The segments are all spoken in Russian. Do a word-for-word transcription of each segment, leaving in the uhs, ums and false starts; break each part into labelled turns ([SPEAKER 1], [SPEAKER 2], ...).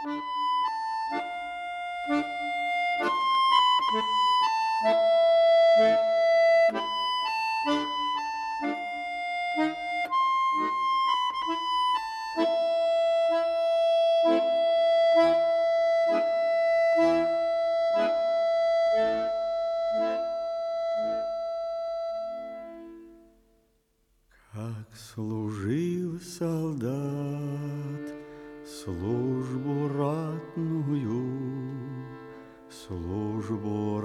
[SPEAKER 1] Как служил солдат службу ратную, службу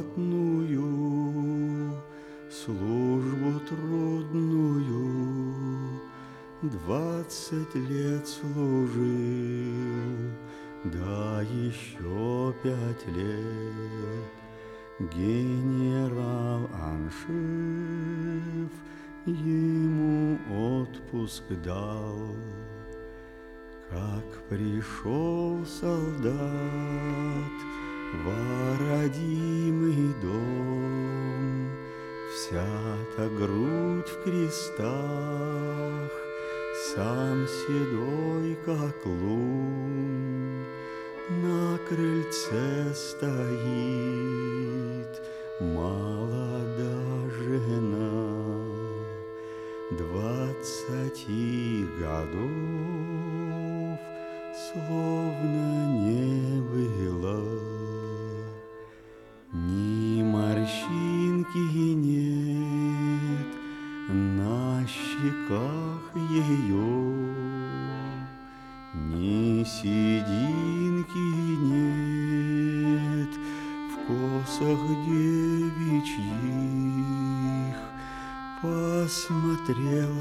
[SPEAKER 1] ратную, службу трудную, двадцать лет служил, да еще пять лет генерал Аншиф ему отпуск дал. Как пришел солдат во родимый дом, вся-то грудь в крестах, сам седой, как лунь, на крыльце стоит молода жена. Двадцати годов словно не было, ни морщинки нет на щеках ее, ни сединки нет в косах девичьих. Посмотрел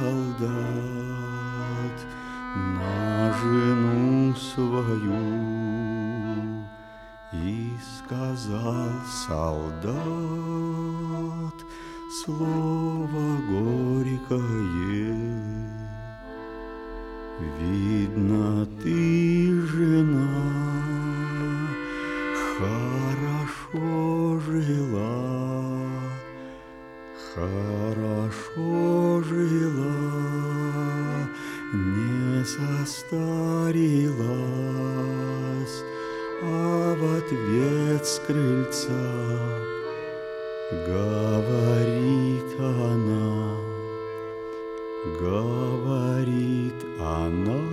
[SPEAKER 1] солдат на жену свою и сказал солдат слово горькое: видно, ты, жена, хорошо жила, хорошо жила, не состарилась. А в ответ с крыльца говорит она, говорит она,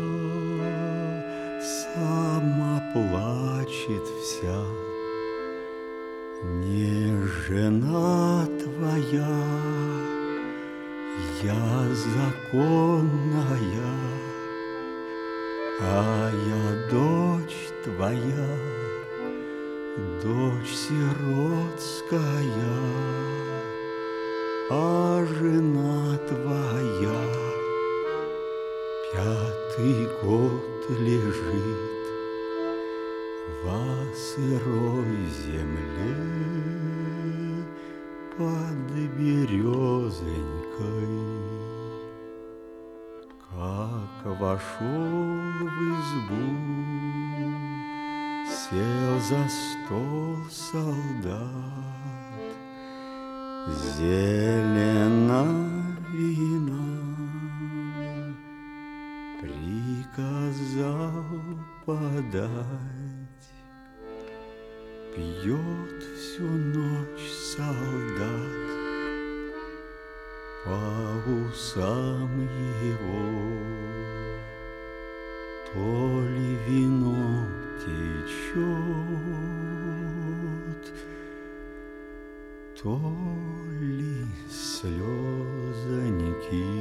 [SPEAKER 1] сама плачет вся: не жена твоя, я законная, а я дочь твоя, дочь сиротская, а жена твоя пятый год лежит во сырой земле под березонькой. Как вошел в избу, сел за стол солдат, зелена вина приказал подать. Пьет всю ночь солдат, по усам его то ли вино течет, то ли слезоньки.